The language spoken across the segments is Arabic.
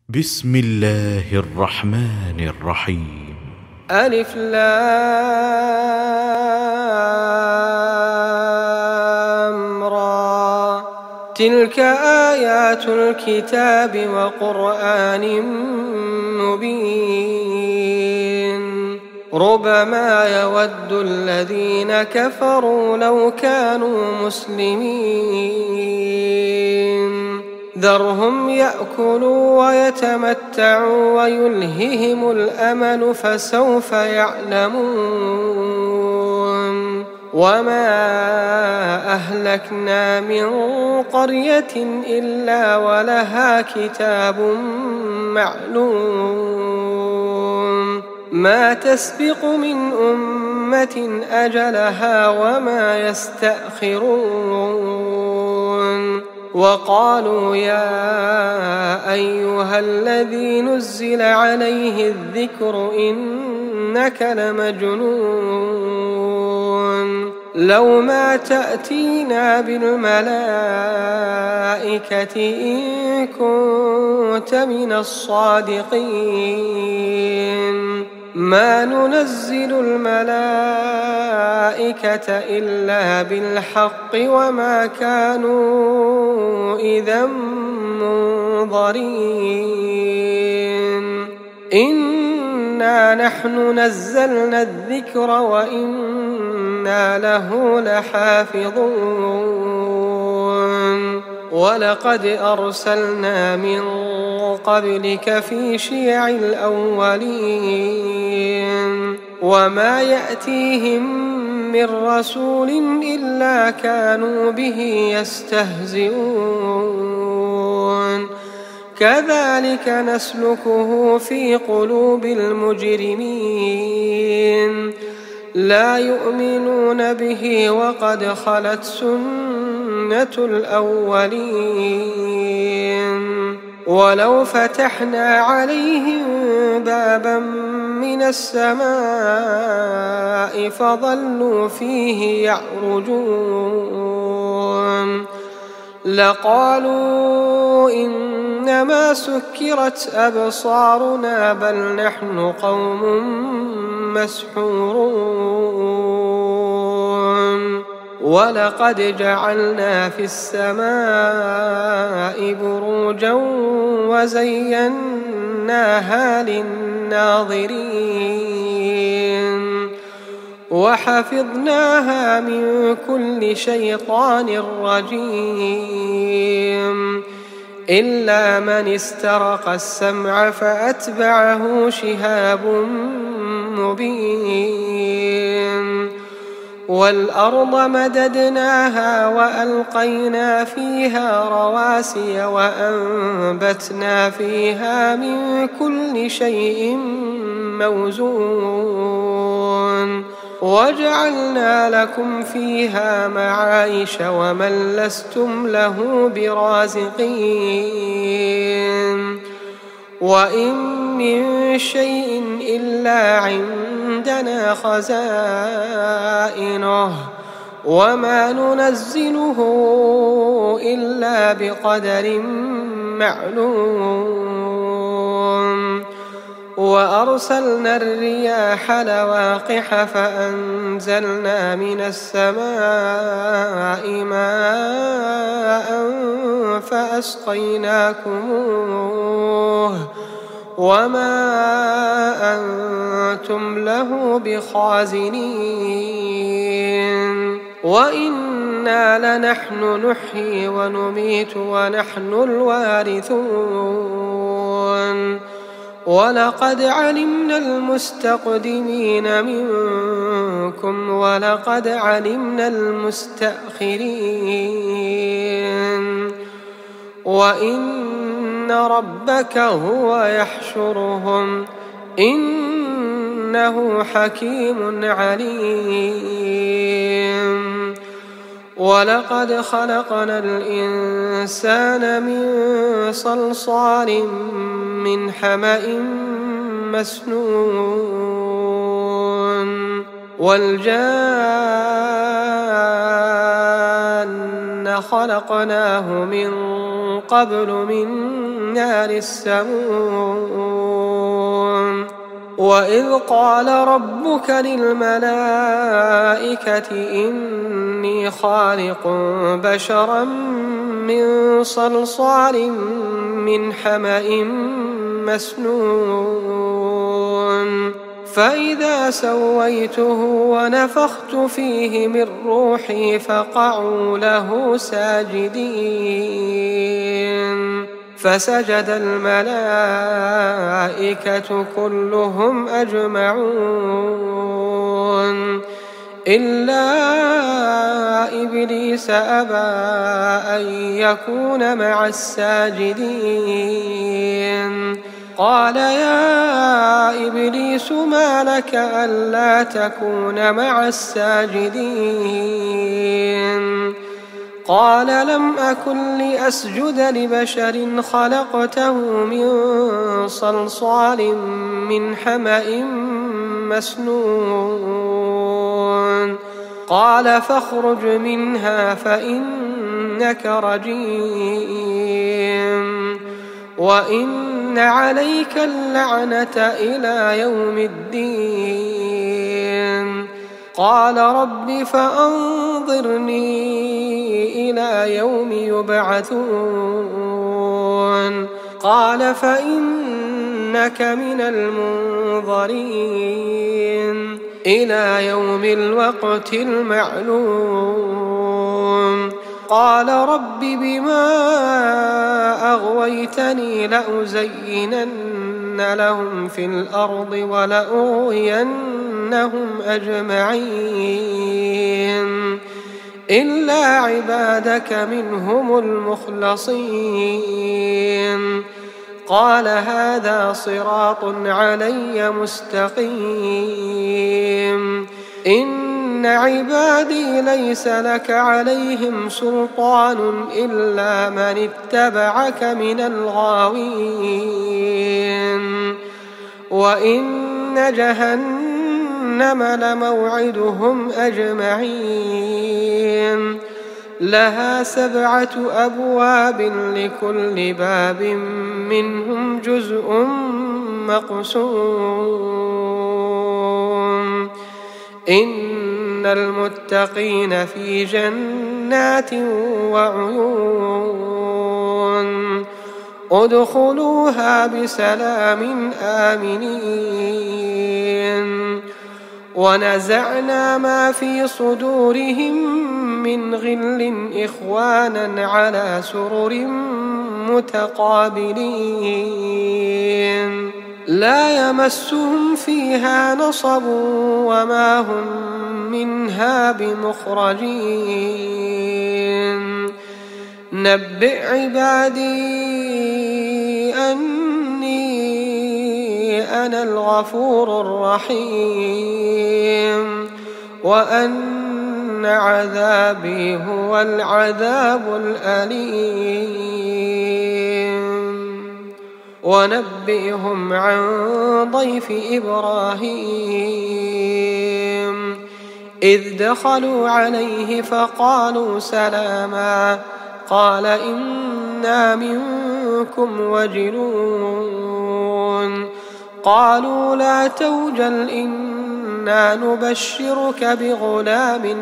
بسم الله الرحمن الرحيم. ألف لام را، تلك آيات الكتاب وقرآن مبين. ربما يود الذين كفروا لو كانوا مسلمين، ذرهم يأكلوا ويتمتعوا ويلههم الأمل فسوف يعلمون. وما أهلكنا من قرية إلا ولها كتاب معلوم، ما تسبق من أمة أجلها وما يستأخرون. وقالوا يا أيها الذي نزل عليه الذكر إنك لمجنون، لو ما تأتينا بالملائكة إن كنت من الصادقين، ما ننزل الملائكة إلا بالحق وما كانوا إذا منظرين. إنا نحن نزلنا الذكر وإنا له لحافظون. ولقد أرسلنا من قبلك في شيع الأولين، وما يأتيهم من رسول إلا كانوا به يستهزئون. كذلك نسلكه في قلوب المجرمين، لا يؤمنون به وقد خلت سنة الأولين. ولو فتحنا عليهم بابا من السماء فظلوا فيه يعرجون لقالوا إنما سكرت أبصارنا بل نحن قوم مسحورون. ولقد جعلنا في السماء بروجا وزيناها للناظرين، وحفظناها من كل شيطان رجيم، إلا من استرق السمع فأتبعه شهاب مبين. والأرض مددناها وألقينا فيها رواسي وأنبتنا فيها من كل شيء موزون، وجعلنا لكم فيها معايش ومن لستم له برازقين. وإن من شيء إلا عندنا خزائنه وما ننزله إلا بقدر معلوم. وأرسلنا الرياح لواقح فأنزلنا من السماء ماء فأسقيناكموه وما أنتم له بخازنين. وإنا لنحن نحيي ونميت ونحن الوارثون. ولقد علمنا المستقدمين منكم ولقد علمنا المستأخرين. وإن ربك هو يحشرهم إنه حكيم عليم. ولقد خلقنا الإنسان من صلصال من حمأ مسنون. والجان خلقناه من قبل من نار السموم. وإذ قال ربك للملائكة إني خالق بشرا من صلصال من حمأ مسنون فإذا سويته ونفخت فيه من روحي فقعوا له ساجدين فسجد الملائكة كلهم أجمعون إلا إبليس أبى أن يكون مع الساجدين قال يا إبليس ما لك ألا تكون مع الساجدين قال لم أكن لأسجد لبشر خلقته من صلصال من حمأ مسنون قال فاخرج منها فإنك رجيم وإن عليك اللعنة إلى يوم الدين قال رب فأنظرني إلى يوم يبعثون قال فإنك من المنظرين إلى يوم الوقت المعلوم قال رب بما أغويتني لأزينن لهم في الأرض ولأغوينهم أجمعين إلا عبادك منهم المخلصين قال هذا صراط علي مستقيم إن عبادي ليس لك عليهم سلطان إلا من اتبعك من الغاوين وإن جهنم لموعدهم أجمعين لها 7 أبواب لكل باب منهم جزء مقسوم إن المتقين في جنات وعيون ادخلوها بسلام آمنين ونزعنا ما في صدورهم من غل إخوانا على سرر متقابلين لا يمسهم فيها نصب وما هم منها بمخرجين نبئ عبادي أني أنا الغفور الرحيم وأن عذابي هو العذاب الأليم ونبئهم عن ضيف إبراهيم إذ دخلوا عليه فقالوا سلاما قال إنا منكم وجلون قالوا لا توجل إنا نبشرك بغلام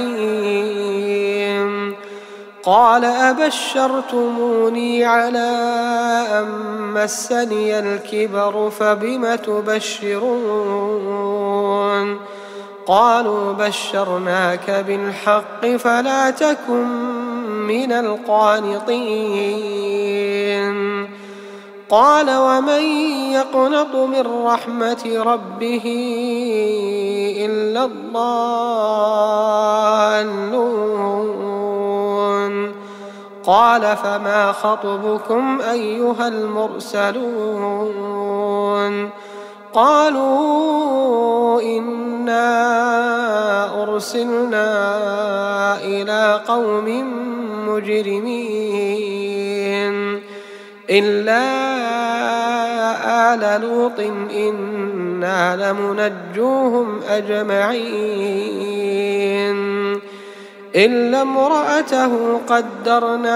عليم قال أبشرتموني على أن مسني الكبر فبم تبشرون قالوا بشرناك بالحق فلا تكن من القانطين قال ومن يقنط من رحمة ربه إلا الضالون قال فما خطبكم أيها المرسلون قالوا إنا أرسلنا إلى قوم مجرمين إلا آل لوط إنا لمنجوهم أجمعين إلا امرأته قدرنا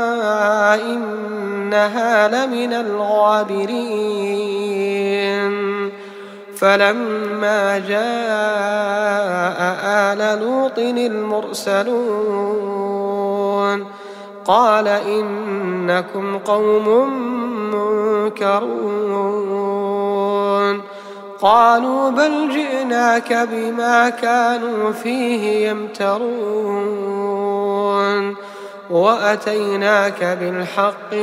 إنها لمن الغابرين فلما جاء آل لوط المرسلون قال إنكم قوم منكرون قالوا بل جئناك بما كانوا فيه يمترون وأتيناك بالحق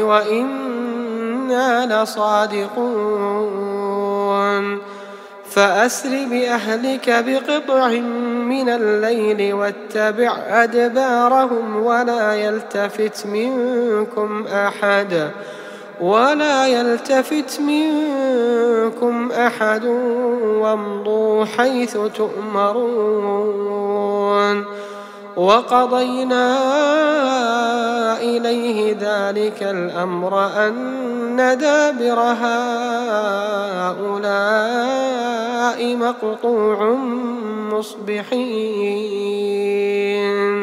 وإنا لصادقون فأسر بأهلك بقطع من الليل واتبع أدبارهم ولا يلتفت منكم أحد وامضوا حيث تؤمرون وقضينا إليه ذلك الأمر أن دابر هؤلاء مقطوع مصبحين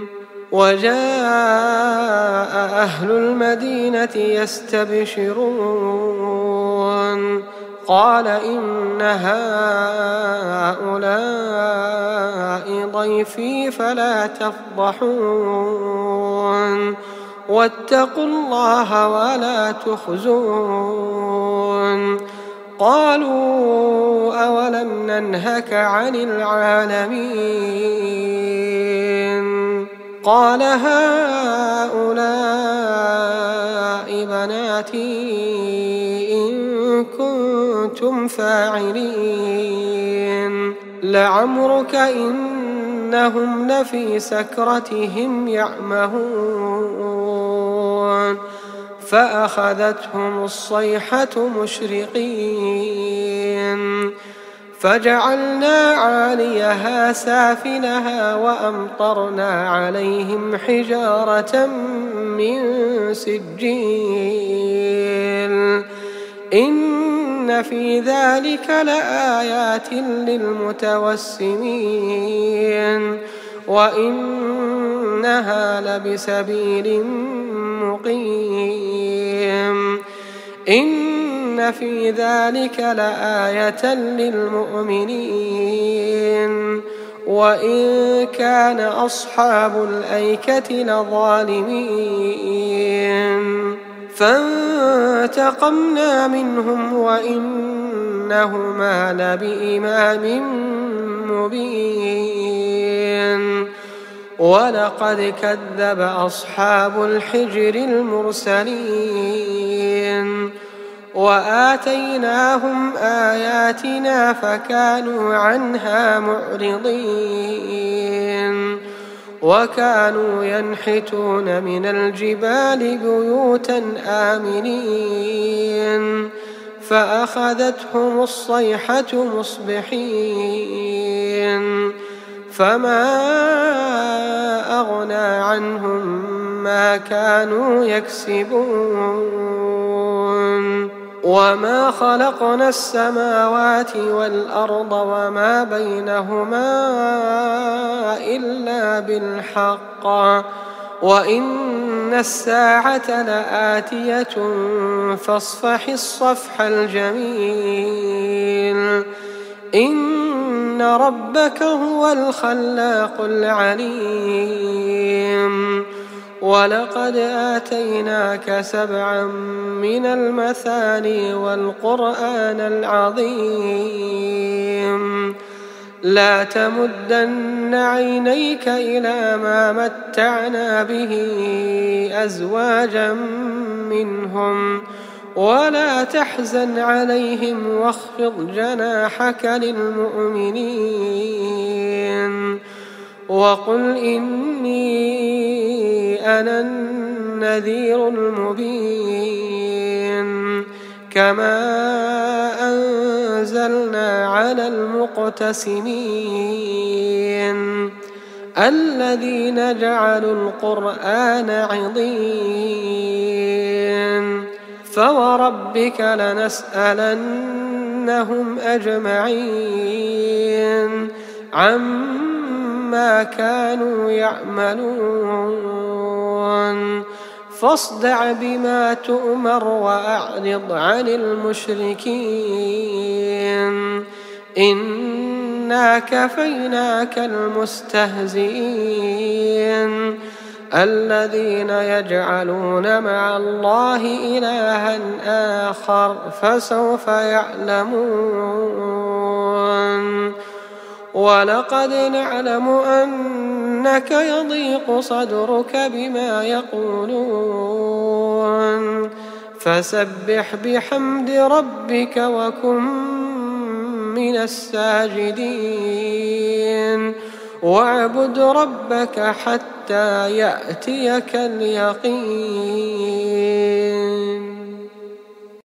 وجاء أهل المدينة يستبشرون قال إن هؤلاء ضيفي فلا تفضحون واتقوا الله ولا تخزون قالوا أولم ننهك عن العالمين قال هؤلاء بناتي إن كنتم فاعلين لعمرك إنهم لفي سكرتهم يعمهون فأخذتهم الصيحة مشرقين فجعلنا عاليها سافلها وأمطرنا عليهم حجارة من سجيل إن في ذلك لآيات للمتوسمين وإنها لبسبيل مقيم إن في ذلك لآية للمؤمنين وإن كان أصحاب الأيكة لظالمين فانتقمنا منهم وإنهما لبإمام مبين ولقد كذب أصحاب الحجر المرسلين وآتيناهم آياتنا فكانوا عنها معرضين وكانوا ينحتون من الجبال بيوتا آمنين فأخذتهم الصيحة مصبحين فما أغنى عنهم ما كانوا يكسبون وما خلقنا السماوات والأرض وما بينهما إلا بالحق وإن الساعة لآتية فاصفح الصفح الجميل إن ربك هو الخلاق العليم ولقد آتيناك 7 من المثاني والقرآن العظيم لا تمدن عينيك إلى ما متعنا به أزواجا منهم ولا تحزن عليهم واخفض جناحك للمؤمنين وقل إني أنا النذير المبين كما أنزلنا على المقتسمين الذين جعلوا القرآن عضين فوربك لنسألنهم أجمعين عما ما كانوا يعملون فاصدع بما تؤمر وأعرض عن المشركين إنا كفيناك المستهزئين الذين يجعلون مع الله إلها آخر فسوف يعلمون ولقد نعلم أنك يضيق صدرك بما يقولون فسبح بحمد ربك وكن من الساجدين واعبد ربك حتى يأتيك اليقين.